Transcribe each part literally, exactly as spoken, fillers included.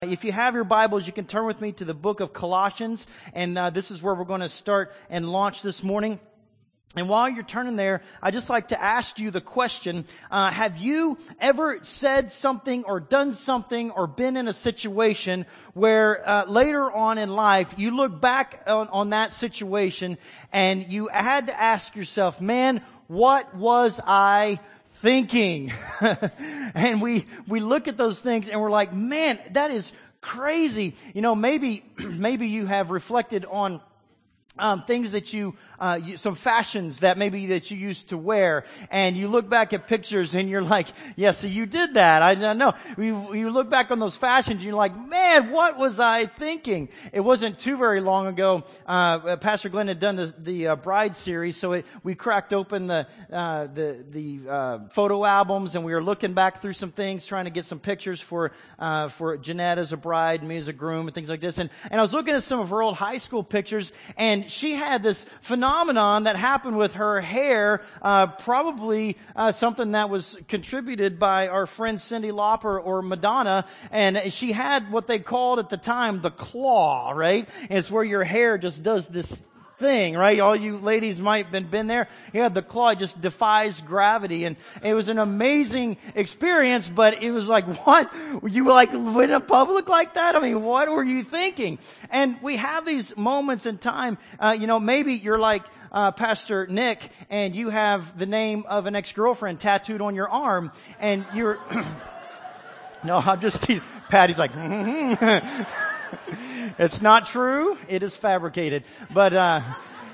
If you have your Bibles, you can turn with me to the book of Colossians, and uh, this is where we're going to start and launch this morning. And while you're turning there, I'd just like to ask you the question, uh, have you ever said something or done something or been in a situation where uh, later on in life you look back on, on that situation and you had to ask yourself, man, what was I thinking? And we, we look at those things and we're like, man, that is crazy. You know, maybe, maybe you have reflected on Um, things that you, uh, you, some fashions that maybe that you used to wear, and you look back at pictures and you're like, yeah, so you did that. I don't know. You, you look back on those fashions and you're like, man, what was I thinking? It wasn't too very long ago. Uh, Pastor Glenn had done the, the uh, bride series, so it, we cracked open the, uh, the, the, uh, photo albums, and we were looking back through some things, trying to get some pictures for, uh, for Jeanette as a bride, me as a groom, and things like this. And, and I was looking at some of her old high school pictures, and she had this phenomenon that happened with her hair, uh, probably uh, something that was contributed by our friend Cyndi Lauper or Madonna, and she had what they called at the time the claw, right? It's where your hair just does this thing, right? All you ladies might have been, been there. Yeah, the claw just defies gravity, and it was an amazing experience, but it was like, what? You like went in public like that? I mean, what were you thinking? And we have these moments in time, uh, you know, maybe you're like, uh, Pastor Nick, and you have the name of an ex-girlfriend tattooed on your arm, and you're, no, I'm just teasing. Patty's like, mm-hmm. It's not true. It is fabricated. But, uh,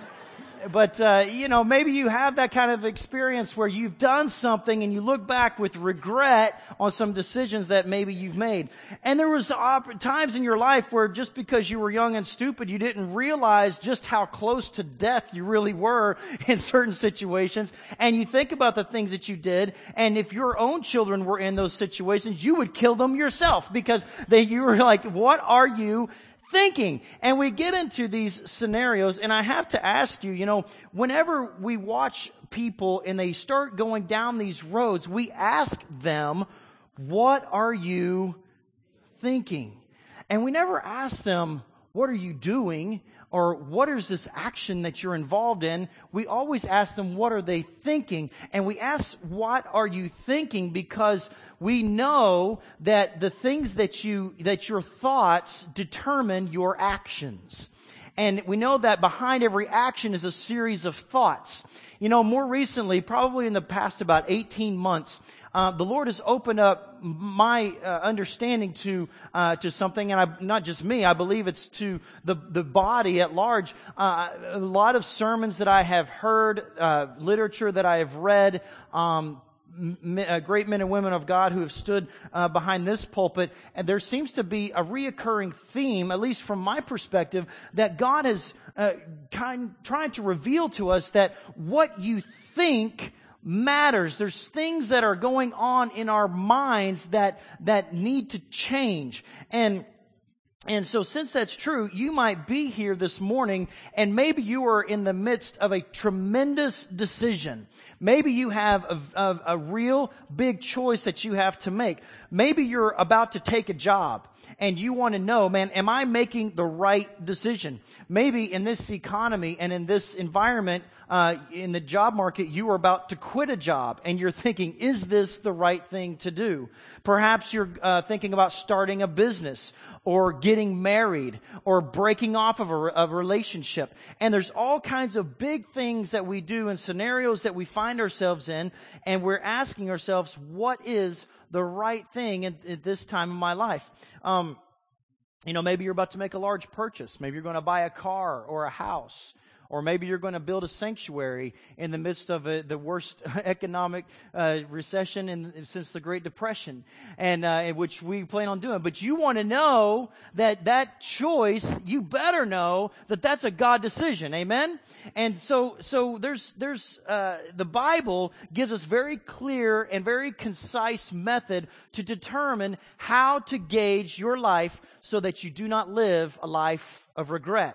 but, uh, you know, maybe you have that kind of experience where you've done something and you look back with regret on some decisions that maybe you've made. And there was op- times in your life where just because you were young and stupid, you didn't realize just how close to death you really were in certain situations. And you think about the things that you did. And if your own children were in those situations, you would kill them yourself because they, you were like, what are you thinking? And we get into these scenarios, and I have to ask you, you know, whenever we watch people and they start going down these roads, we ask them, what are you thinking? And we never ask them, what are you doing? Or what is this action that you're involved in? We always ask them, what are they thinking? And we ask, what are you thinking? Because we know that the things that you, that your thoughts determine your actions. And we know that behind every action is a series of thoughts. You know, more recently, probably in the past about eighteen months, uh, the Lord has opened up my uh, understanding to uh, to something, and I, not just me, I believe it's to the the body at large. Uh, a lot of sermons that I have heard, uh, literature that I have read, um, m- uh, great men and women of God who have stood uh, behind this pulpit, and there seems to be a reoccurring theme, at least from my perspective, that God is uh, kind trying to reveal to us that what you think matters. There's things that are going on in our minds that that need to change. And And so since that's true, you might be here this morning and maybe you are in the midst of a tremendous decision. Maybe you have a, a, a real big choice that you have to make. Maybe you're about to take a job and you want to know, man, am I making the right decision? Maybe in this economy and in this environment, uh, in the job market, you are about to quit a job and you're thinking, is this the right thing to do? Perhaps you're uh, thinking about starting a business or getting married or breaking off of a, a relationship. And there's all kinds of big things that we do and scenarios that we find ourselves in, and we're asking ourselves, what is the right thing at, at this time in my life? Um, you know, maybe you're about to make a large purchase. Maybe you're going to buy a car or a house. Or maybe you're going to build a sanctuary in the midst of a, the worst economic uh, recession in, since the Great Depression, and uh, which we plan on doing. But you want to know that that choice, you better know that that's a God decision. Amen? And so, so there's, there's, uh, the Bible gives us very clear and very concise method to determine how to gauge your life so that you do not live a life of regret.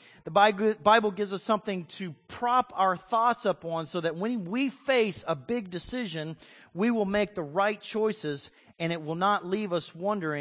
The Bible gives us something to prop our thoughts up on so that when we face a big decision, we will make the right choices and it will not leave us wondering,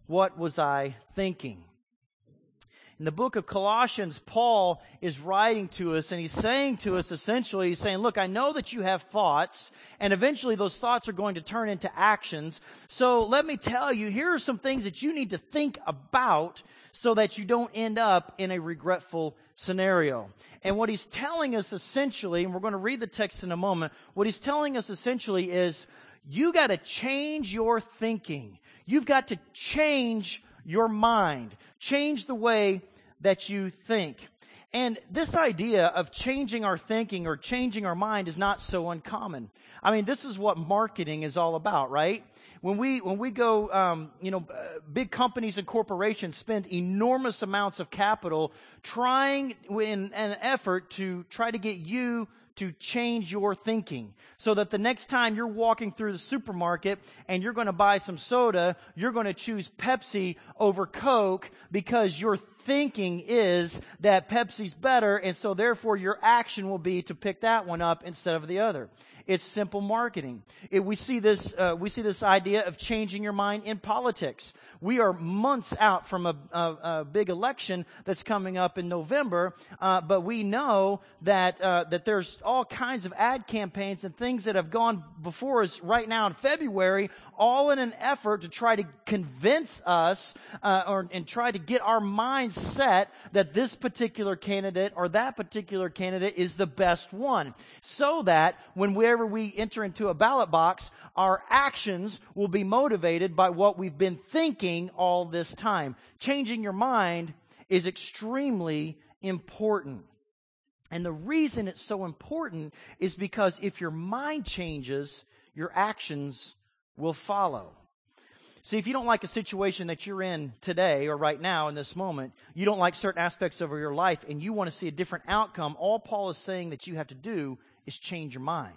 what was I thinking? In the book of Colossians, Paul is writing to us, and he's saying to us essentially, he's saying, look, I know that you have thoughts, and eventually those thoughts are going to turn into actions. So let me tell you, here are some things that you need to think about so that you don't end up in a regretful scenario. And what he's telling us essentially, and we're going to read the text in a moment, what he's telling us essentially is, you got to change your thinking. You've got to change your mind. Change the way that you think. And this idea of changing our thinking or changing our mind is not so uncommon. I mean, this is what marketing is all about, right? When we when we go, um, you know, uh, big companies and corporations spend enormous amounts of capital trying in an effort to try to get you to change your thinking so that the next time you're walking through the supermarket and you're going to buy some soda, you're going to choose Pepsi over Coke because your thinking is that Pepsi's better, and so therefore your action will be to pick that one up instead of the other. It's simple marketing. It, we see this. Uh, we see this idea of changing your mind in politics. We are months out from a, a, a big election that's coming up in November, uh, but we know that uh, that there's all kinds of ad campaigns and things that have gone before us right now in February, all in an effort to try to convince us uh, or and try to get our minds set that this particular candidate or that particular candidate is the best one, so that when whenever we enter into a ballot box, our actions will be motivated by what we've been thinking all this time. Changing your mind is extremely important. And the reason it's so important is because if your mind changes, your actions will follow. See, if you don't like a situation that you're in today or right now in this moment, you don't like certain aspects of your life, and you want to see a different outcome, all Paul is saying that you have to do is change your mind.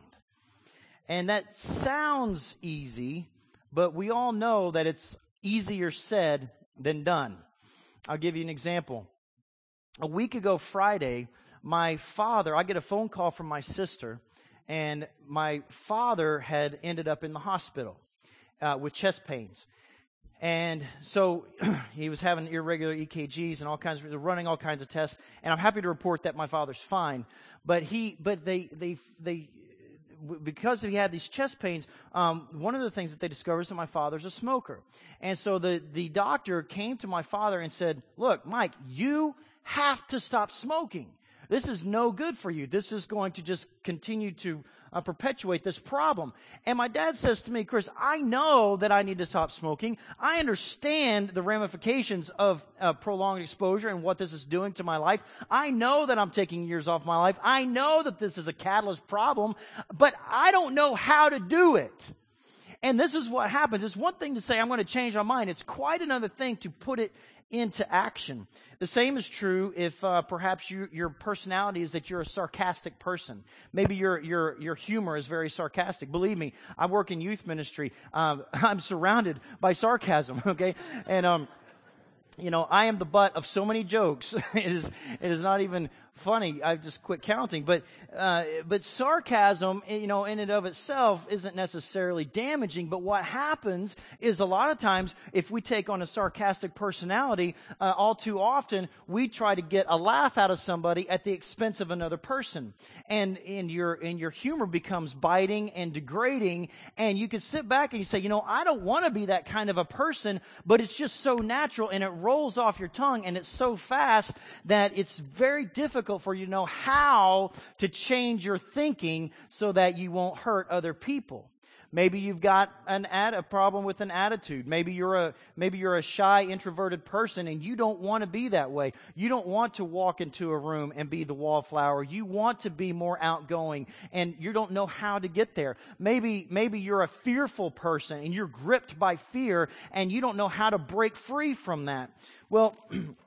And that sounds easy, but we all know that it's easier said than done. I'll give you an example. A week ago Friday, my father, I get a phone call from my sister, and my father had ended up in the hospital uh, with chest pains. And so he was having irregular E K Gs and all kinds of, running all kinds of tests. And I'm happy to report that my father's fine. But he, but they, they, they, because he had these chest pains, um, one of the things that they discovered is that my father's a smoker. And so the, the doctor came to my father and said, look, Mike, you have to stop smoking. This is no good for you. This is going to just continue to uh, perpetuate this problem. And my dad says to me, Chris, I know that I need to stop smoking. I understand the ramifications of uh, prolonged exposure and what this is doing to my life. I know that I'm taking years off my life. I know that this is a catalyst problem, but I don't know how to do it. And this is what happens. It's one thing to say, I'm going to change my mind. It's quite another thing to put it into action. The same is true if uh, perhaps you, your personality is that you're a sarcastic person. Maybe your your your humor is very sarcastic. Believe me, I work in youth ministry. Um, I'm surrounded by sarcasm. Okay, and um, you know, I am the butt of so many jokes. it is it is not even funny. I've just quit counting. But uh, but sarcasm, you know, in and of itself isn't necessarily damaging. But what happens is a lot of times, if we take on a sarcastic personality, uh, all too often we try to get a laugh out of somebody at the expense of another person, and and your and your humor becomes biting and degrading. And you can sit back and you say, you know, I don't want to be that kind of a person, but it's just so natural and it rolls off your tongue and it's so fast that it's very difficult for you to know how to change your thinking so that you won't hurt other people. Maybe you've got an ad, a problem with an attitude. Maybe you're a maybe you're a shy, introverted person, and you don't want to be that way. You don't want to walk into a room and be the wallflower. You want to be more outgoing, and you don't know how to get there. Maybe maybe you're a fearful person, and you're gripped by fear, and you don't know how to break free from that. Well,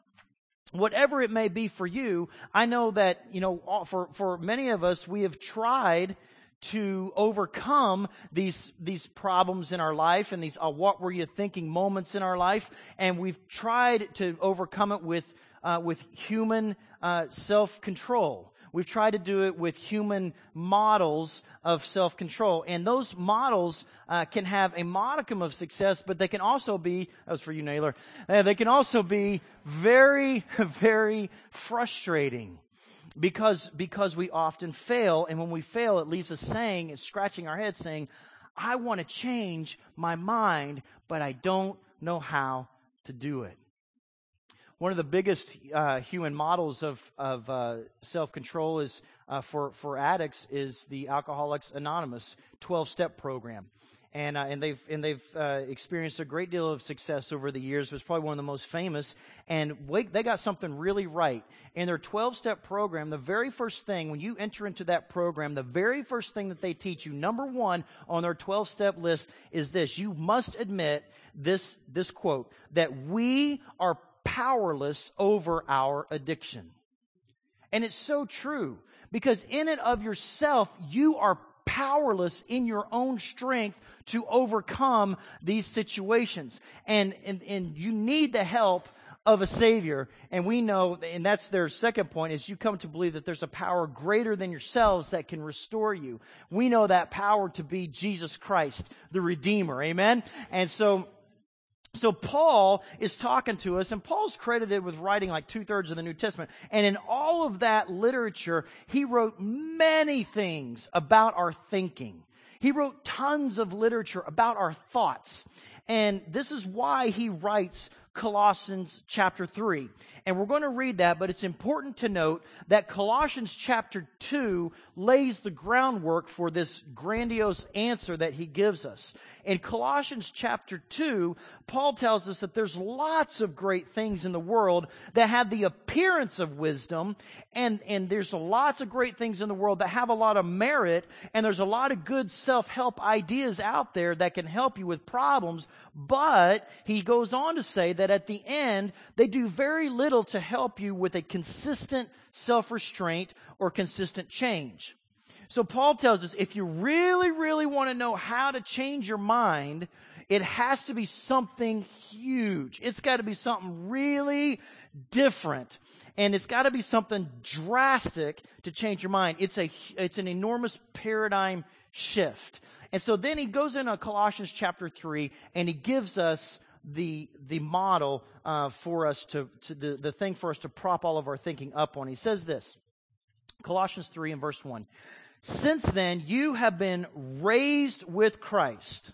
whatever it may be for you, I know that, you know, for, for many of us, we have tried to overcome these these problems in our life and these uh, what were you thinking moments in our life, and we've tried to overcome it with uh, with human uh, self-control. We've tried to do it with human models of self-control. And those models uh, can have a modicum of success, but they can also be, that was for you, Naylor, uh, they can also be very, very frustrating. Because, because we often fail, and when we fail, it leaves us saying, and scratching our heads saying, I want to change my mind, but I don't know how to do it. One of the biggest uh, human models of, of uh, self-control is uh, for, for addicts is the Alcoholics Anonymous twelve-step program. And, uh, and they've, and they've uh, experienced a great deal of success over the years. It was probably one of the most famous. And wait, they got something really right. In their twelve-step program, the very first thing, when you enter into that program, the very first thing that they teach you, number one on their twelve-step list is this. You must admit this, this quote, that we are powerless over our addiction. And it's so true. Because in and of yourself, you are powerless in your own strength to overcome these situations. And, and, and you need the help of a Savior. And we know, and that's their second point, is you come to believe that there's a power greater than yourselves that can restore you. We know that power to be Jesus Christ, the Redeemer. Amen? And so, So Paul is talking to us, and Paul's credited with writing like two-thirds of the New Testament. And in all of that literature, he wrote many things about our thinking. He wrote tons of literature about our thoughts. And this is why he writes Colossians chapter three. And we're going to read that, but it's important to note that Colossians chapter two lays the groundwork for this grandiose answer that he gives us. In Colossians chapter two, Paul tells us that there's lots of great things in the world that have the appearance of wisdom, and, and there's lots of great things in the world that have a lot of merit, and there's a lot of good self-help ideas out there that can help you with problems, but he goes on to say that at the end, they do very little to help you with a consistent self-restraint or consistent change. So Paul tells us if you really, really want to know how to change your mind, it has to be something huge. It's got to be something really different. And it's got to be something drastic to change your mind. It's a, it's an enormous paradigm shift. And so then he goes into Colossians chapter three and he gives us the the model uh, for us to, to the, the thing for us to prop all of our thinking up on. He says this, Colossians three and verse one. Since then you have been raised with Christ.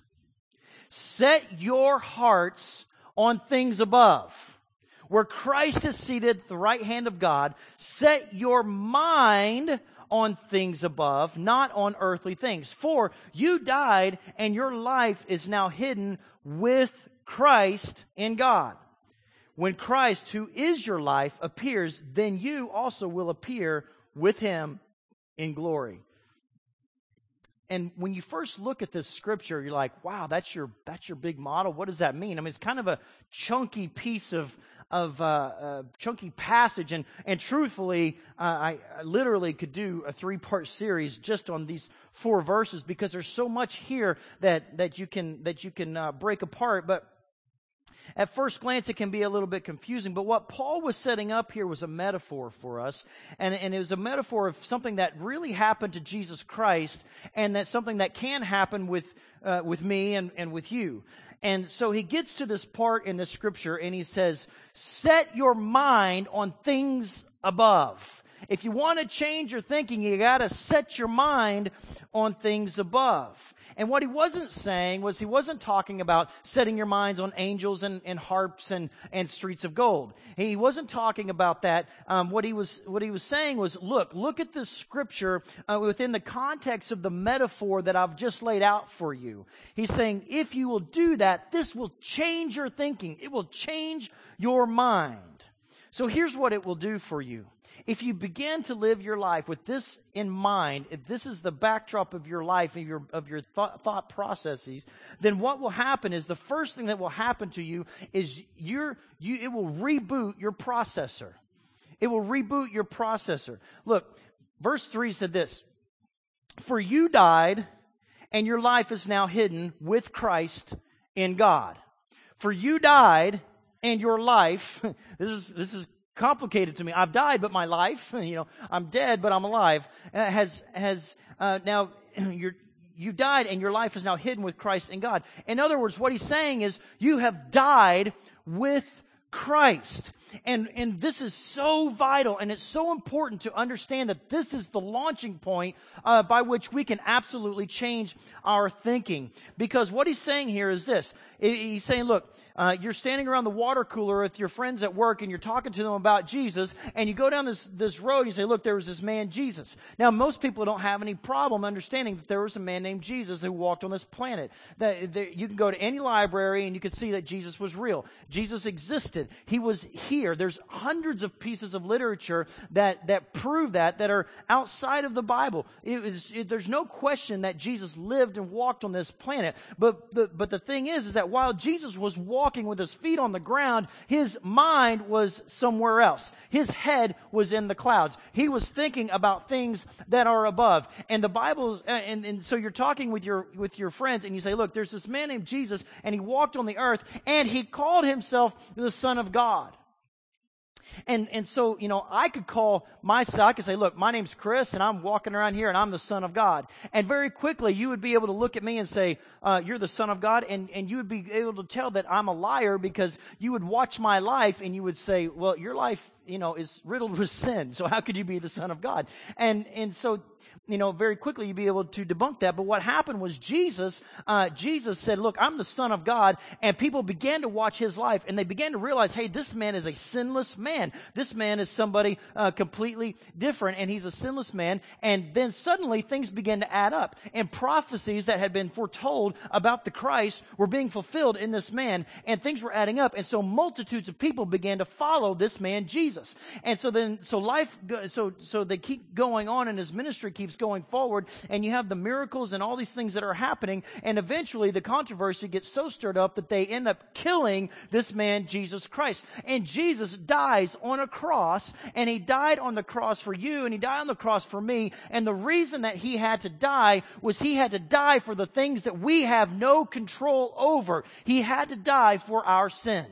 Set your hearts on things above, where Christ is seated at the right hand of God. Set your mind on things above, not on earthly things. For you died, and your life is now hidden with Christ in God. When Christ, who is your life, appears, then you also will appear with him in glory. And when you first look at this scripture, you're like, wow, that's your that's your big model. What does that mean? I mean, it's kind of a chunky piece of of uh, uh, chunky passage, and and truthfully, uh, I, I literally could do a three part series just on these four verses because there's so much here that that you can that you can uh, break apart. But at first glance, it can be a little bit confusing, but what Paul was setting up here was a metaphor for us, and, and it was a metaphor of something that really happened to Jesus Christ, and that's something that can happen with uh, with me and, and with you. And so he gets to this part in the scripture, and he says, set your mind on things above. If you want to change your thinking, you got to set your mind on things above. And what he wasn't saying was he wasn't talking about setting your minds on angels and, and harps and, and streets of gold. He wasn't talking about that. Um, what he was what he was saying was, look, look at this scripture uh, within the context of the metaphor that I've just laid out for you. He's saying, if you will do that, this will change your thinking. It will change your mind. So here's what it will do for you. If you begin to live your life with this in mind, if this is the backdrop of your life, of your, of your thought, thought processes, then what will happen is the first thing that will happen to you is you're, you, it will reboot your processor. It will reboot your processor. Look, verse three said this, for you died and your life is now hidden with Christ in God. For you died and your life, this is, this is complicated to me. I've died, but my life, you know, I'm dead, but I'm alive, uh, has, has, uh, now, you're, you've died and your life is now hidden with Christ in God. In other words, what he's saying is you have died with Christ. And, and this is so vital, and it's so important to understand that this is the launching point uh, by which we can absolutely change our thinking. Because what he's saying here is this. He's saying, look, uh, you're standing around the water cooler with your friends at work and you're talking to them about Jesus, and you go down this, this road and you say, look, there was this man Jesus. Now, most people don't have any problem understanding that there was a man named Jesus who walked on this planet. That, that you can go to any library and you can see that Jesus was real. Jesus existed. He was here. There's hundreds of pieces of literature that, that prove that, that are outside of the Bible. It was, it, there's no question that Jesus lived and walked on this planet. But, but, but the thing is, is that while Jesus was walking with his feet on the ground, his mind was somewhere else. His head was in the clouds. He was thinking about things that are above. And the Bible's, and, and so you're talking with your, with your friends and you say, look, there's this man named Jesus and he walked on the earth and he called himself the Son of God. And, and so, you know, I could call myself, I could say, look, my name's Chris and I'm walking around here and I'm the Son of God. And very quickly you would be able to look at me and say, uh, you're the Son of God. And, and you would be able to tell that I'm a liar because you would watch my life and you would say, well, your life, you know, is riddled with sin. So how could you be the Son of God? And, and so, you know, very quickly you'd be able to debunk that. But what happened was Jesus, uh, Jesus said, look, I'm the Son of God. And people began to watch his life and they began to realize, hey, this man is a sinless man. This man is somebody, uh, completely different and he's a sinless man. And then suddenly things began to add up and prophecies that had been foretold about the Christ were being fulfilled in this man and things were adding up. And so multitudes of people began to follow this man, Jesus. And so then, so life, so, so they keep going on and his ministry keeps going forward and you have the miracles and all these things that are happening, and eventually the controversy gets so stirred up that they end up killing this man Jesus Christ. And Jesus dies on a cross, and he died on the cross for you and he died on the cross for me. And the reason that he had to die was he had to die for the things that we have no control over. He had to die for our sin.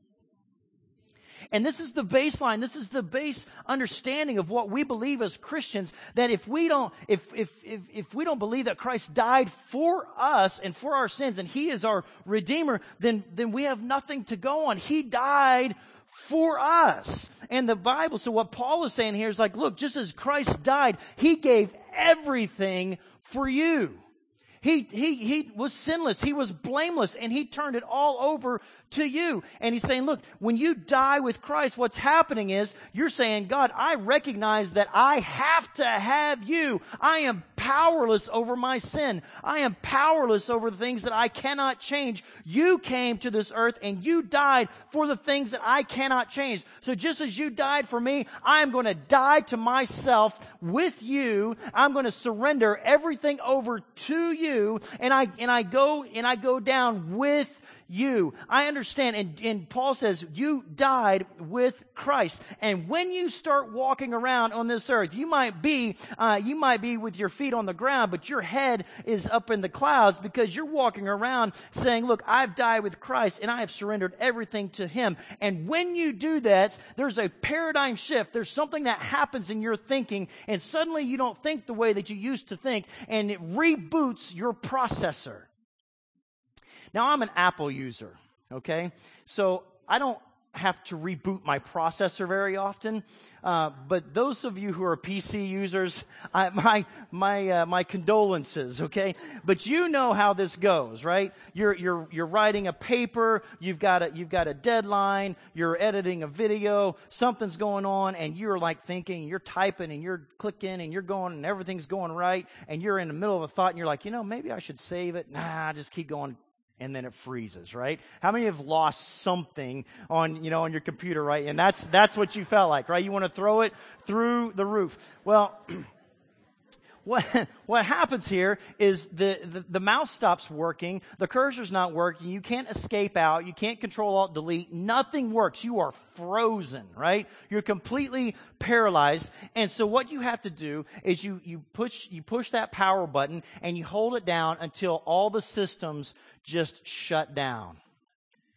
And this is the baseline. This is the base understanding of what we believe as Christians, that if we don't, if, if, if, if we don't believe that Christ died for us and for our sins and he is our Redeemer, then, then we have nothing to go on. He died for us. And the Bible, so what Paul is saying here is like, look, just as Christ died, he gave everything for you. He, he, he was sinless. He was blameless, and he turned it all over to you. And he's saying, look, when you die with Christ, what's happening is you're saying, God, I recognize that I have to have you. I am powerless over my sin. I am powerless over the things that I cannot change. You came to this earth and you died for the things that I cannot change. So just as you died for me, I am going to die to myself with you. I'm going to surrender everything over to you. And I, and I go, and I go down with you. I understand. And, and Paul says, you died with Christ. And when you start walking around on this earth, you might be, uh, you might be with your feet on the ground, but your head is up in the clouds because you're walking around saying, look, I've died with Christ and I have surrendered everything to him. And when you do that, there's a paradigm shift. There's something that happens in your thinking, and suddenly you don't think the way that you used to think, and it reboots your processor. Now, I'm an Apple user, okay? So I don't have to reboot my processor very often. Uh, but those of you who are P C users, I, my my uh, my condolences, okay? But you know how this goes, right? You're you're you're writing a paper, you've got a you've got a deadline, you're editing a video, something's going on, and you're like thinking, you're typing and you're clicking and you're going and everything's going right, and you're in the middle of a thought and you're like, you know, maybe I should save it. Nah, just keep going. And then it freezes, right? How many have lost something on, you know, on your computer, right? And that's, that's what you felt like, right? You want to throw it through the roof. Well, what, what happens here is the, the, the mouse stops working, the cursor's not working, you can't escape out, you can't control alt delete, nothing works. You are frozen, right? You're completely paralyzed. And so what you have to do is you, you push, you push that power button and you hold it down until all the systems just shut down.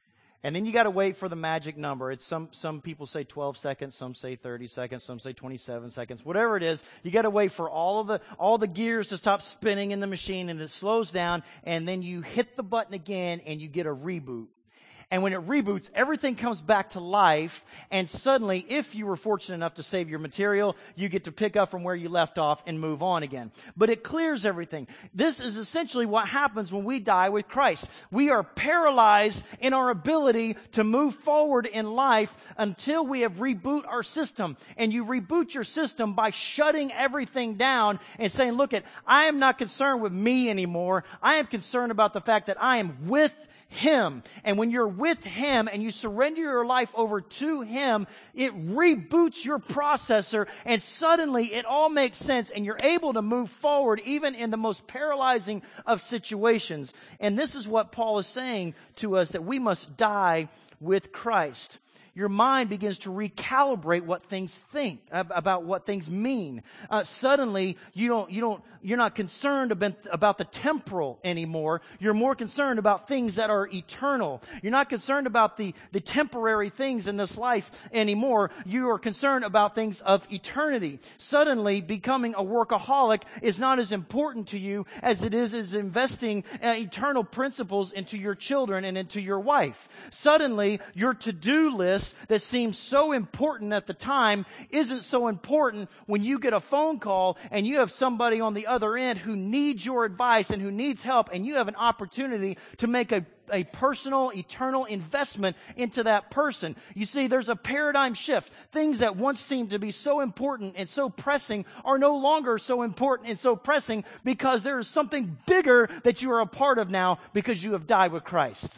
And then you got to wait for the magic number. It's some, some people say twelve seconds, some say thirty seconds, some say twenty-seven seconds, whatever it is. You got to wait for all of the, all the gears to stop spinning in the machine, and it slows down, and then you hit the button again and you get a reboot. And when it reboots, everything comes back to life. And suddenly, if you were fortunate enough to save your material, you get to pick up from where you left off and move on again. But it clears everything. This is essentially what happens when we die with Christ. We are paralyzed in our ability to move forward in life until we have reboot our system. And you reboot your system by shutting everything down and saying, look, it, I am not concerned with me anymore. I am concerned about the fact that I am with Him. And when you're with Him and you surrender your life over to Him, it reboots your processor, and suddenly it all makes sense, and you're able to move forward even in the most paralyzing of situations. And this is what Paul is saying to us, that we must die with Christ. Your mind begins to recalibrate what things think, about what things mean. Uh, suddenly, you don't, you don't, you're not concerned about, about the temporal anymore. You're more concerned about things that are eternal. You're not concerned about the, the temporary things in this life anymore. You are concerned about things of eternity. Suddenly, becoming a workaholic is not as important to you as it is as investing uh, eternal principles into your children and into your wife. Suddenly, your to-do list that seems so important at the time isn't so important when you get a phone call and you have somebody on the other end who needs your advice and who needs help, and you have an opportunity to make a a personal, eternal investment into that person. You see, there's a paradigm shift. Things that once seemed to be so important and so pressing are no longer so important and so pressing, because there is something bigger that you are a part of now because you have died with Christ.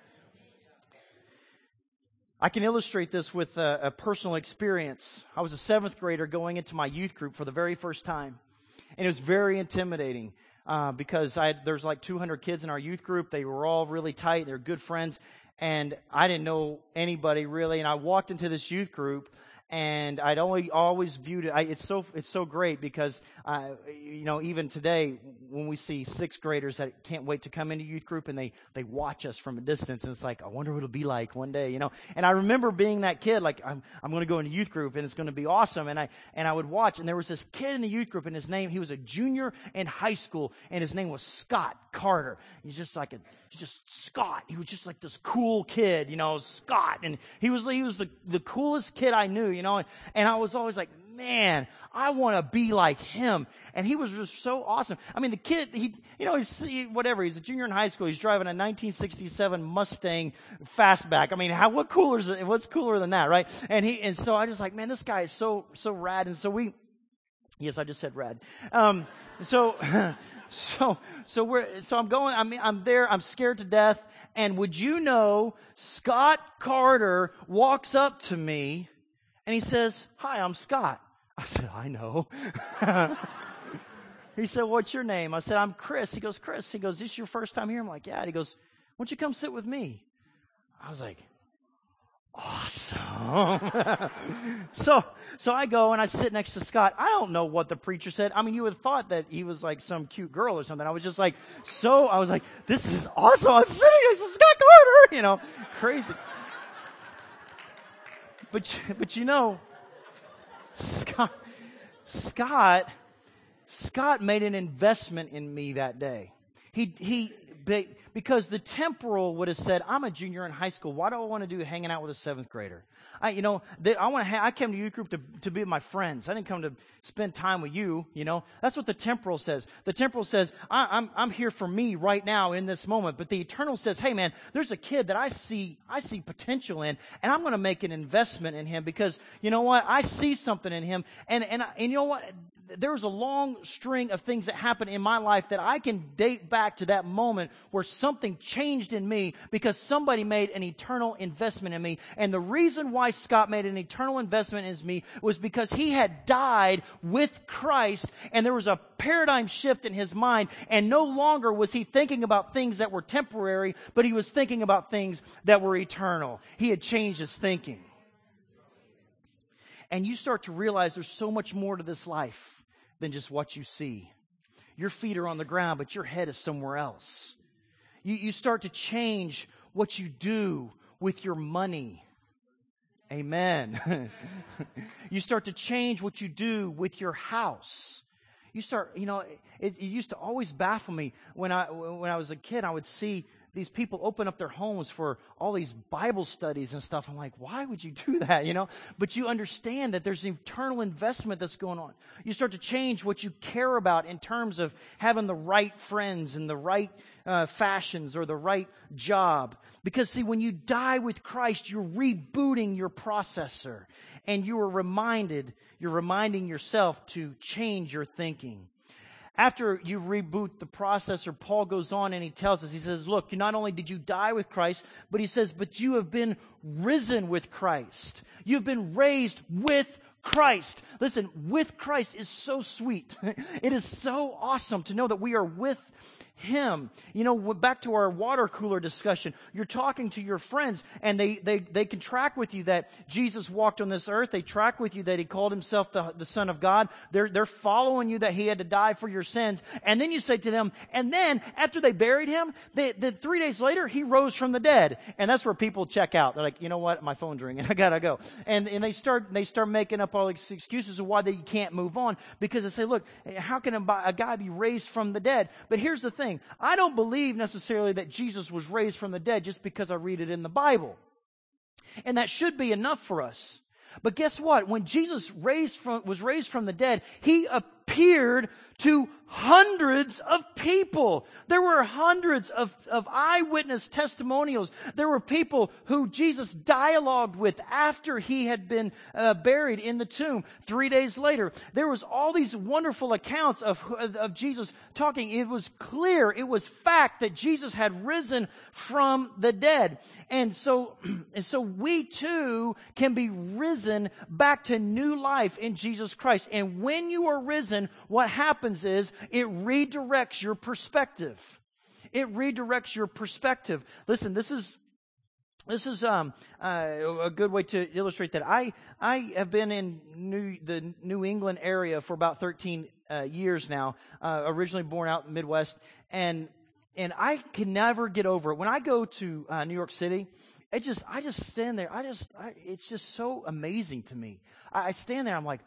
I can illustrate this with a, a personal experience. I was a seventh grader going into my youth group for the very first time. And it was very intimidating uh, because I had, there's like two hundred kids in our youth group. They were all really tight. They were good friends. And I didn't know anybody really. And I walked into this youth group, and I'd only always viewed it. I, it's so it's so great because uh, you know, even today when we see sixth graders that can't wait to come into youth group, and they they watch us from a distance, and it's like, I wonder what it'll be like one day, you know. And I remember being that kid, like I'm I'm going to go into youth group and it's going to be awesome. And I and I would watch, and there was this kid in the youth group, and his name, he was a junior in high school, and his name was Scott Carter. He's just like a just Scott. He was just like this cool kid, you know, Scott, and he was he was the the coolest kid I knew. You know, and I was always like, man, I want to be like him. And he was just so awesome. I mean, the kid, he, you know, he's, he, whatever, he's a junior in high school. He's driving a nineteen sixty-seven Mustang Fastback. I mean, how, what cooler is it? What's cooler than that, right? And he, and so I just like, man, this guy is so, so rad. And so we, yes, I just said rad. Um, so, so, so we're, so I'm going, I'm, I'm there, I'm scared to death. And would you know, Scott Carter walks up to me, and he says, "Hi, I'm Scott." I said, "I know." He said, "What's your name?" I said, "I'm Chris." He goes, "Chris." He goes, "This is your first time here?" I'm like, "Yeah." He goes, "Why don't you come sit with me?" I was like, awesome. so, so I go and I sit next to Scott. I don't know what the preacher said. I mean, you would have thought that he was like some cute girl or something. I was just like, so, I was like, this is awesome. I was sitting next to Scott Carter, you know, crazy. But, but you know, Scott, Scott, Scott made an investment in me that day. He, he, because the temporal would have said, I'm a junior in high school. Why do I want to do hanging out with a seventh grader? I, you know, they, I want to. Ha- I came to youth group to, to be with my friends. I didn't come to spend time with you. You know, that's what the temporal says. The temporal says, I, I'm I'm here for me right now in this moment. But the eternal says, hey man, there's a kid that I see I see potential in, and I'm going to make an investment in him because you know what? I see something in him, and and and you know what? There was a long string of things that happened in my life that I can date back to that moment where something changed in me because somebody made an eternal investment in me. And the reason why Scott made an eternal investment in me was because he had died with Christ, and there was a paradigm shift in his mind, and no longer was he thinking about things that were temporary, but he was thinking about things that were eternal. He had changed his thinking. And you start to realize there's so much more to this life than just what you see. Your feet are on the ground, but your head is somewhere else. You, you start to change what you do, with your money. Amen. You start to change what you do with your house. You start, you know, it, it used to always baffle me when I when I was a kid. I would see these people open up their homes for all these Bible studies and stuff. I'm like, why would you do that? You know, but you understand that there's an eternal investment that's going on. You start to change what you care about in terms of having the right friends and the right uh, fashions or the right job. Because see, when you die with Christ, you're rebooting your processor, and you are reminded, you're reminding yourself to change your thinking. After you reboot the processor, Paul goes on and he tells us, he says, look, not only did you die with Christ, but he says, but you have been risen with Christ. You've been raised with Christ. Listen, with Christ is so sweet. It is so awesome to know that we are with Him. You know, back to our water cooler discussion, you're talking to your friends and they, they, they can track with you that Jesus walked on this earth. They track with you that He called Himself the, the Son of God. They're, they're following you that He had to die for your sins. And then you say to them, and then after they buried Him, they, then three days later, He rose from the dead. And that's where people check out. They're like, you know what? My phone's ringing. I gotta go. And, and they start, they start making up all these excuses of why they can't move on, because they say, look, how can a, a guy be raised from the dead? But here's the thing. I don't believe necessarily that Jesus was raised from the dead just because I read it in the Bible. And that should be enough for us. But guess what? When Jesus raised from, was raised from the dead, He appeared to hundreds of people. There were hundreds of, of eyewitness testimonials. There were people who Jesus dialogued with after He had been uh, buried in the tomb three days later. There was all these wonderful accounts of, of Jesus talking. It was clear, it was fact that Jesus had risen from the dead. And so, and so we too can be risen back to new life in Jesus Christ. And when you are risen, what happens is it redirects your perspective. It redirects your perspective. Listen, this is this is um, uh, a good way to illustrate that. I I have been in New, the New England area for about thirteen uh, years now. Uh, originally born out in the Midwest, and and I can never get over it. When I go to uh, New York City, it just I just stand there. I just I, it's just so amazing to me. I, I stand there. I'm like,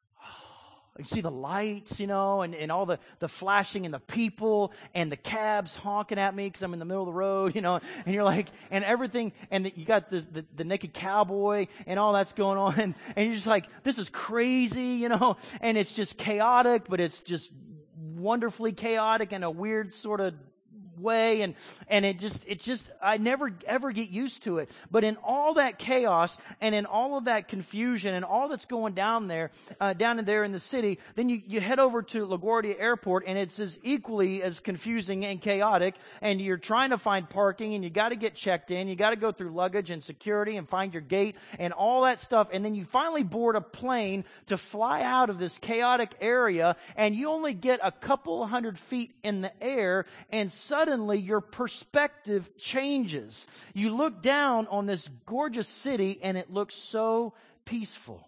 you see the lights, you know, and, and all the, the flashing and the people and the cabs honking at me because I'm in the middle of the road, you know, and you're like, and everything, and the, you got this, the, the naked cowboy and all that's going on, and, and you're just like, this is crazy, you know, and it's just chaotic, but it's just wonderfully chaotic in a weird sort of way, and and it just it just I never ever get used to it. But in all that chaos and in all of that confusion and all that's going down there uh, down in there in the city, then you, you head over to LaGuardia Airport, and it's as equally as confusing and chaotic, and you're trying to find parking, and you got to get checked in, you got to go through luggage and security and find your gate and all that stuff, and then you finally board a plane to fly out of this chaotic area, and you only get a couple hundred feet in the air, and suddenly Suddenly your perspective changes. You look down on this gorgeous city and it looks so peaceful.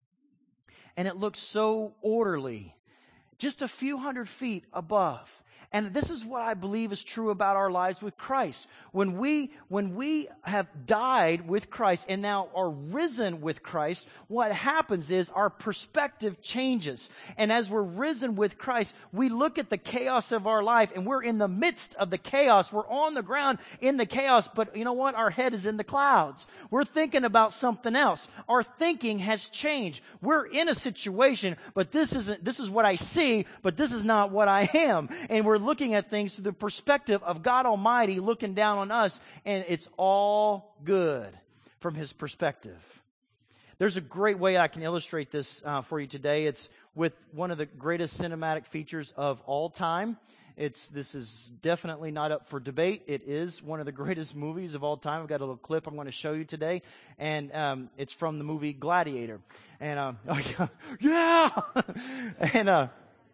And it looks so orderly. Just a few hundred feet above. And this is what I believe is true about our lives with Christ. When we, when we have died with Christ and now are risen with Christ, what happens is our perspective changes. And as we're risen with Christ, we look at the chaos of our life, and we're in the midst of the chaos. We're on the ground in the chaos, but you know what? Our head is in the clouds. We're thinking about something else. Our thinking has changed. We're in a situation, but this isn't, this is what I see, but this is not what I am. And we're looking at things through the perspective of God Almighty looking down on us, and it's all good from His perspective. There's a great way I can illustrate this uh, for you today. It's with one of the greatest cinematic features of all time. It's this is definitely not up for debate. It is one of the greatest movies of all time. I've got a little clip I'm going to show you today, and um, it's from the movie Gladiator. And uh, oh, yeah, yeah! and uh,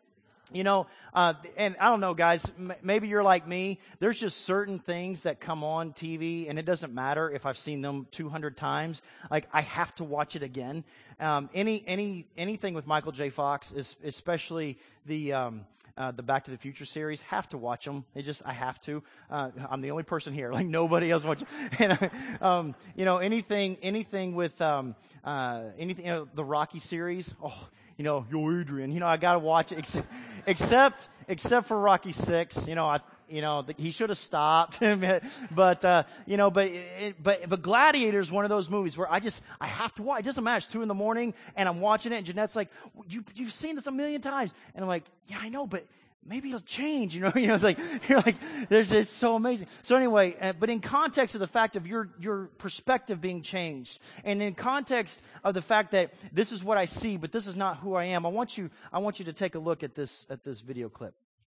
You know, uh, and I don't know, guys, m- maybe you're like me. There's just certain things that come on T V, and it doesn't matter if I've seen them two hundred times. Like, I have to watch it again. Um, any, any, anything with Michael J. Fox, is, especially the, um, uh, the Back to the Future series, have to watch them. It just, I have to. Uh, I'm the only person here. Like, nobody else watches. And, um, you know, anything, anything with, um, uh, anything, you know, the Rocky series. Oh, you know, yo, Adrian, you know, I gotta watch it, except, except, except for Rocky Six. You know, I, you know, the, he should have stopped. but, uh, you know, but, it, but, but Gladiator is one of those movies where I just, I have to watch. It doesn't matter. It's two in the morning and I'm watching it and Jeanette's like, you, you've seen this a million times. And I'm like, yeah, I know, but maybe it'll change, you know, you know, it's like, you're like, there's, it's so amazing. So anyway, uh, but in context of the fact of your, your perspective being changed, and in context of the fact that this is what I see, but this is not who I am, I want you, I want you to take a look at this, at this video clip.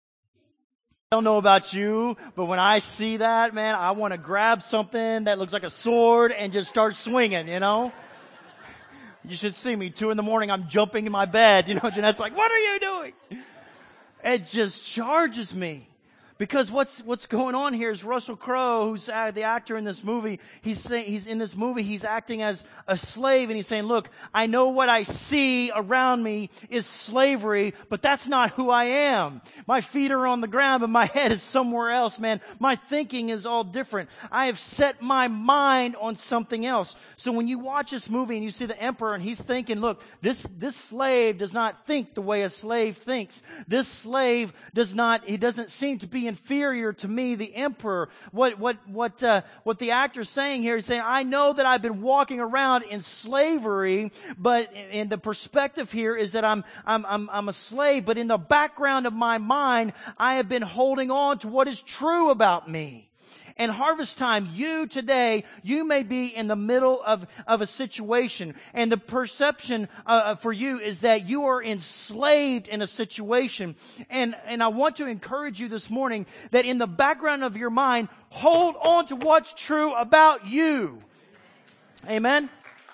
I don't know about you, but when I see that, man, I want to grab something that looks like a sword and just start swinging, you know? You should see me, two in the morning, I'm jumping in my bed, you know, Jeanette's like, what are you doing? It just charges me. Because what's, what's going on here is Russell Crowe, who's uh, the actor in this movie, he's saying, he's in this movie, he's acting as a slave, and he's saying, look, I know what I see around me is slavery, but that's not who I am. My feet are on the ground, but my head is somewhere else, man. My thinking is all different. I have set my mind on something else. So when you watch this movie and you see the emperor and he's thinking, look, this, this slave does not think the way a slave thinks. This slave does not, he doesn't seem to be inferior to me, the emperor. What, what, what, uh, what the actor's saying here is saying, I know that I've been walking around in slavery, but in the perspective here is that I'm, I'm, I'm, I'm a slave, but in the background of my mind, I have been holding on to what is true about me. And harvest time, you today, you may be in the middle of, of a situation. And the perception uh, for you is that you are enslaved in a situation. And, and I want to encourage you this morning that in the background of your mind, hold on to what's true about you. Amen?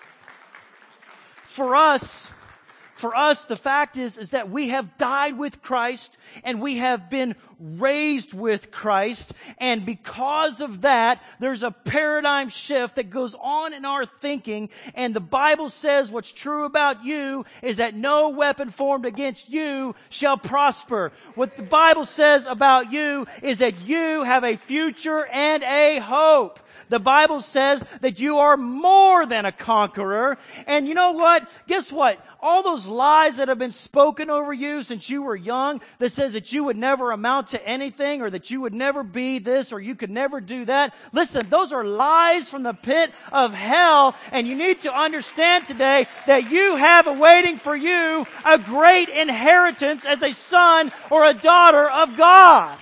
For us, For us, the fact is, is that we have died with Christ and we have been raised with Christ. And because of that, there's a paradigm shift that goes on in our thinking. And the Bible says what's true about you is that no weapon formed against you shall prosper. What the Bible says about you is that you have a future and a hope. The Bible says that you are more than a conqueror. And you know what? Guess what? All those lies that have been spoken over you since you were young that says that you would never amount to anything or that you would never be this or you could never do that. Listen, those are lies from the pit of hell. And you need to understand today that you have awaiting for you a great inheritance as a son or a daughter of God.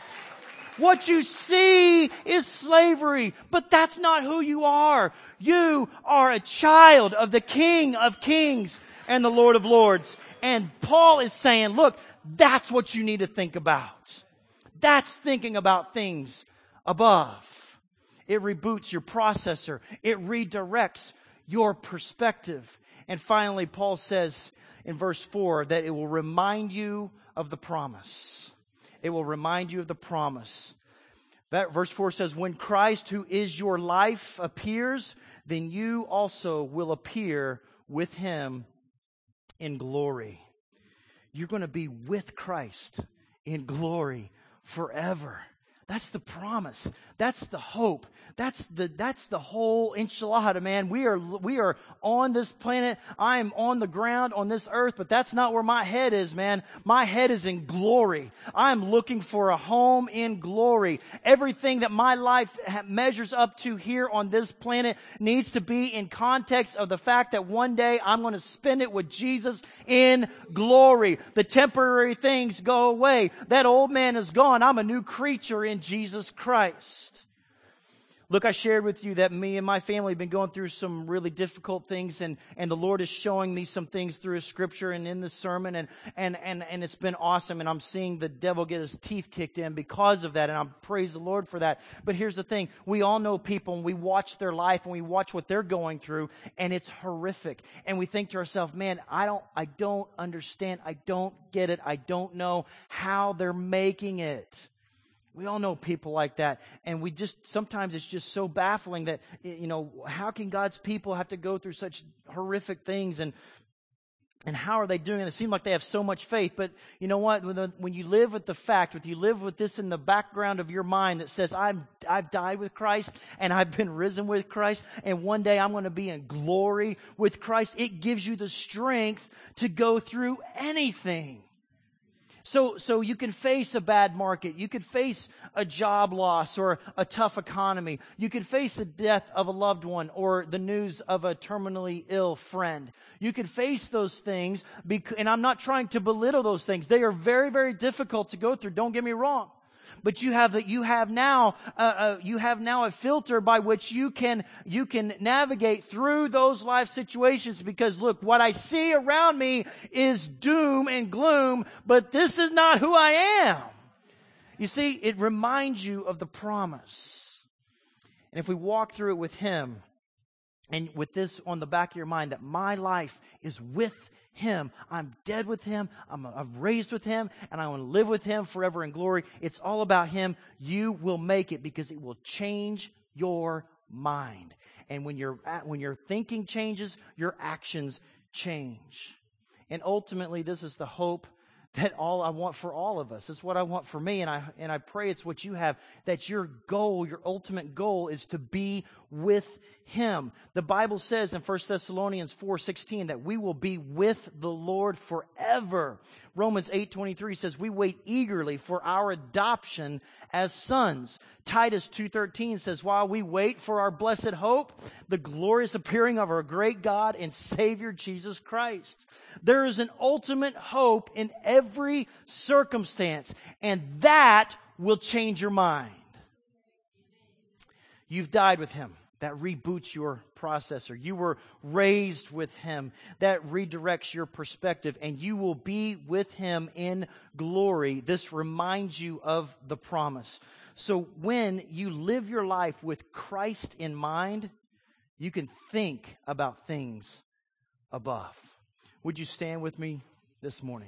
What you see is slavery, but that's not who you are. You are a child of the King of Kings and the Lord of Lords. And Paul is saying, look, that's what you need to think about. That's thinking about things above. It reboots your processor. It redirects your perspective. And finally, Paul says in verse four that it will remind you of the promise. It will remind you of the promise. That verse four says, when Christ, who is your life, appears, then you also will appear with Him in glory. You're going to be with Christ in glory forever. That's the promise. That's the hope. That's the, that's the whole enchilada, man. We are, we are on this planet. I am on the ground on this earth, but that's not where my head is, man. My head is in glory. I'm looking for a home in glory. Everything that my life measures up to here on this planet needs to be in context of the fact that one day I'm going to spend it with Jesus in glory. The temporary things go away. That old man is gone. I'm a new creature in Jesus Christ. Look, I shared with you that me and my family have been going through some really difficult things, and, and the Lord is showing me some things through His Scripture and in the sermon, and, and, and, and it's been awesome, and I'm seeing the devil get his teeth kicked in because of that, and I praise the Lord for that. But here's the thing, we all know people, and we watch their life, and we watch what they're going through, and it's horrific, and we think to ourselves, man, I don't, I don't understand, I don't get it, I don't know how they're making it. We all know people like that, and we just, sometimes it's just so baffling that, you know, how can God's people have to go through such horrific things, and and how are they doing it? It seems like they have so much faith, but you know what? When, the, when you live with the fact, when you live with this in the background of your mind that says, I'm, I've died with Christ, and I've been risen with Christ, and one day I'm going to be in glory with Christ, it gives you the strength to go through anything. So, so you can face a bad market. You could face a job loss or a tough economy. You could face the death of a loved one or the news of a terminally ill friend. You could face those things, bec- and I'm not trying to belittle those things. They are very, very difficult to go through. Don't get me wrong. But you have that. You have now. Uh, uh, you have now a filter by which you can you can navigate through those life situations. Because look, what I see around me is doom and gloom, but this is not who I am. You see, it reminds you of the promise. And if we walk through it with Him, and with this on the back of your mind, that my life is with Him. I'm dead with Him. I'm, I'm raised with Him. And I want to live with Him forever in glory. It's all about Him. You will make it because it will change your mind. And when your when your thinking changes, your actions change. And ultimately, this is the hope that all I want for all of us. It's what I want for me, and I and I pray it's what you have, that your goal, your ultimate goal is to be with Him. The Bible says in First Thessalonians four sixteen that we will be with the Lord forever. Romans eight twenty-three says we wait eagerly for our adoption as sons. Titus two thirteen says while we wait for our blessed hope, the glorious appearing of our great God and Savior Jesus Christ. There is an ultimate hope in every circumstance, and that will change your mind. You've died with Him. That reboots your processor. You were raised with Him. That redirects your perspective, and you will be with Him in glory. This reminds you of the promise. So when you live your life with Christ in mind, you can think about things above. Would you stand with me this morning?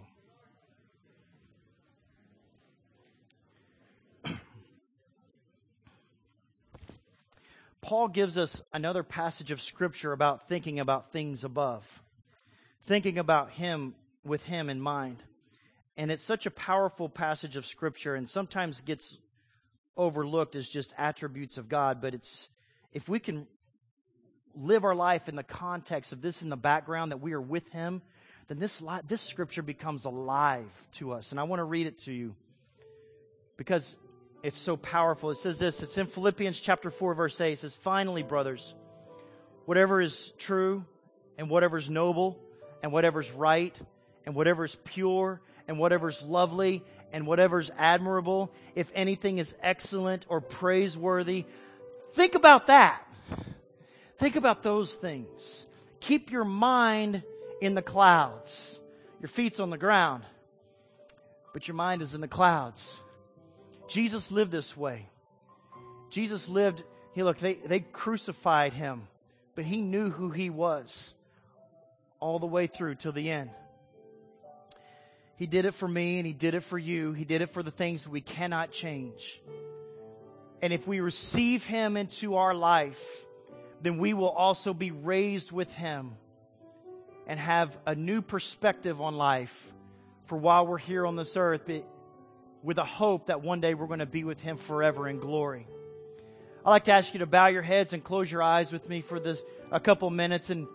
Paul gives us another passage of Scripture about thinking about things above. Thinking about Him with Him in mind. And it's such a powerful passage of Scripture, and sometimes gets overlooked as just attributes of God. But it's if we can live our life in the context of this in the background, that we are with Him, then this, li- this Scripture becomes alive to us. And I want to read it to you because it's so powerful. It says this, it's in Philippians chapter four, verse eight. It says, finally, brothers, whatever is true, and whatever is noble, and whatever is right, and whatever is pure, and whatever is lovely, and whatever is admirable, if anything is excellent or praiseworthy, think about that. Think about those things. Keep your mind in the clouds. Your feet's on the ground, but your mind is in the clouds. Jesus lived this way. Jesus lived, he look, they, they crucified Him, but He knew who He was all the way through till the end. He did it for me, and He did it for you. He did it for the things that we cannot change. And if we receive Him into our life, then we will also be raised with Him and have a new perspective on life for while we're here on this earth, but with a hope that one day we're going to be with Him forever in glory. I'd like to ask you to bow your heads and close your eyes with me for this a couple minutes. And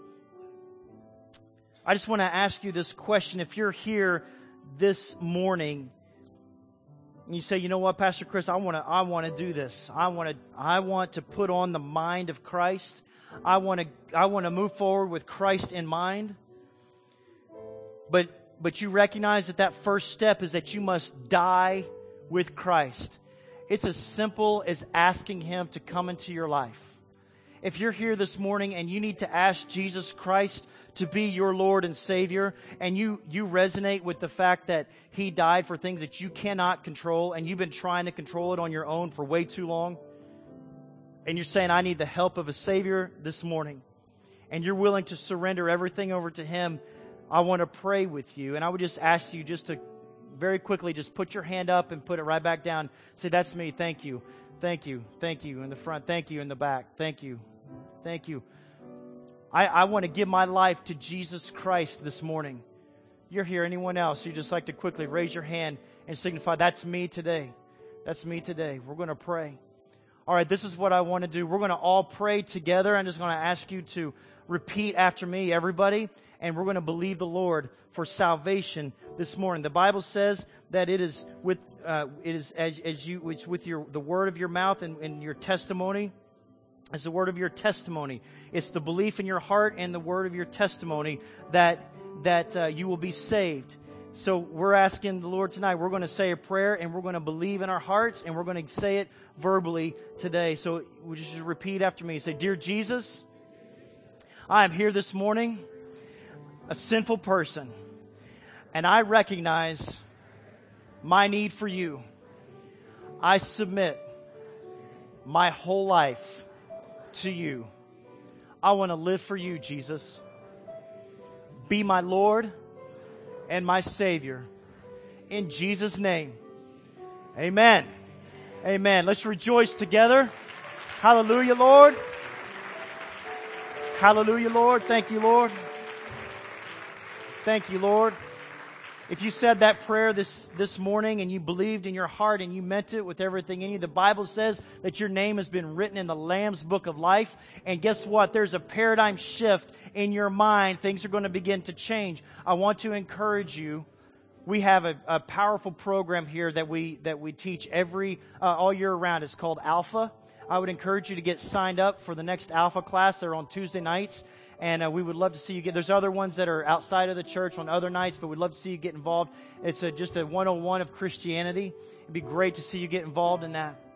I just want to ask you this question. If you're here this morning and you say, you know what, Pastor Chris, I want to I want to do this. I want to I want to put on the mind of Christ. I want to I want to move forward with Christ in mind. But But you recognize that that first step is that you must die with Christ. It's as simple as asking Him to come into your life. If you're here this morning and you need to ask Jesus Christ to be your Lord and Savior, and you, you resonate with the fact that He died for things that you cannot control, and you've been trying to control it on your own for way too long, and you're saying, I need the help of a Savior this morning, and you're willing to surrender everything over to Him, I want to pray with you. And I would just ask you just to very quickly just put your hand up and put it right back down. Say, that's me. Thank you. Thank you. Thank you in the front. Thank you in the back. Thank you. Thank you. I, I want to give my life to Jesus Christ this morning. You're here. Anyone else? You just like to quickly raise your hand and signify, that's me today. That's me today. We're going to pray. All right, this is what I want to do. We're going to all pray together. I'm just going to ask you to repeat after me, everybody, and we're going to believe the Lord for salvation this morning. The Bible says that it is with uh, it is as as you it's with your the word of your mouth and, and your testimony. It's the word of your testimony. It's the belief in your heart and the word of your testimony that that uh, you will be saved. So we're asking the Lord tonight, we're going to say a prayer and we're going to believe in our hearts and we're going to say it verbally today. So we just repeat after me. Say, Dear Jesus, I am here this morning, a sinful person, and I recognize my need for you. I submit my whole life to you. I want to live for you, Jesus. Be my Lord and my Savior. In Jesus' name, amen. Amen. Let's rejoice together. Hallelujah, Lord. Hallelujah, Lord. Thank you, Lord. Thank you, Lord. If you said that prayer this, this morning and you believed in your heart and you meant it with everything in you, the Bible says that your name has been written in the Lamb's Book of Life. And guess what? There's a paradigm shift in your mind. Things are going to begin to change. I want to encourage you. We have a, a powerful program here that we that we teach every uh, all year round. It's called Alpha. I would encourage you to get signed up for the next Alpha class. They're on Tuesday nights. And uh, we would love to see you get, there's other ones that are outside of the church on other nights, but we'd love to see you get involved. It's a, just a one oh one of Christianity. It'd be great to see you get involved in that.